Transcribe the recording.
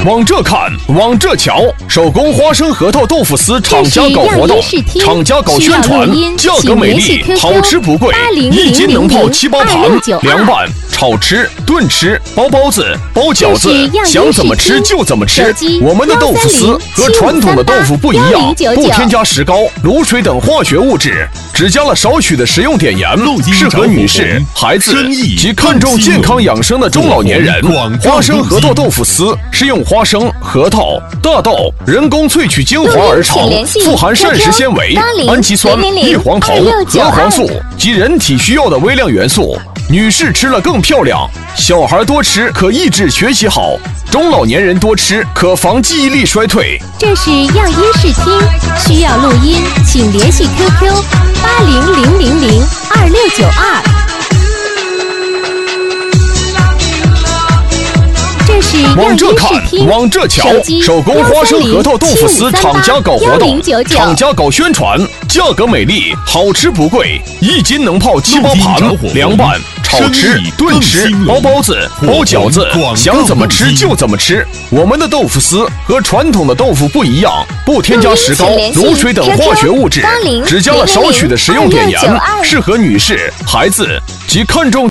往这看，往这瞧，手工花生核桃豆腐丝厂家搞活动，厂家搞宣传，价格美丽，好吃不贵，一斤能泡7、8盘，凉拌、炒吃、炖吃，包包子、包饺子，想怎么吃就怎么吃。我们的豆腐丝和传统的豆腐不一样，不添加石膏、卤水等化学物质，只加了少许的食用碘盐，适合女士、孩子及看重健康养生的中老年人。花生核桃豆腐丝是用花生、核桃、大豆人工萃取精华而成，富含膳食纤维、氨基酸、异黄酮、核黄素及人体需要的微量元素。女士吃了更漂亮，小孩多吃可抑制学习好，中老年人多吃可防记忆力衰退。 这是样音视听，需要录音请联系 QQ 8000022692。 往这看，往这瞧，手工花生核桃豆腐丝厂家搞活动，厂家搞宣传，价格美丽，好吃不贵，一斤能泡7、8盘，凉拌、炒吃、炖吃，包包子、包饺子，想怎么吃就怎么吃。我们的豆腐丝和传统的豆腐不一样，不添加石膏、卤水等化学物质，只加了少许的食用碘盐，适合女士、孩子及看重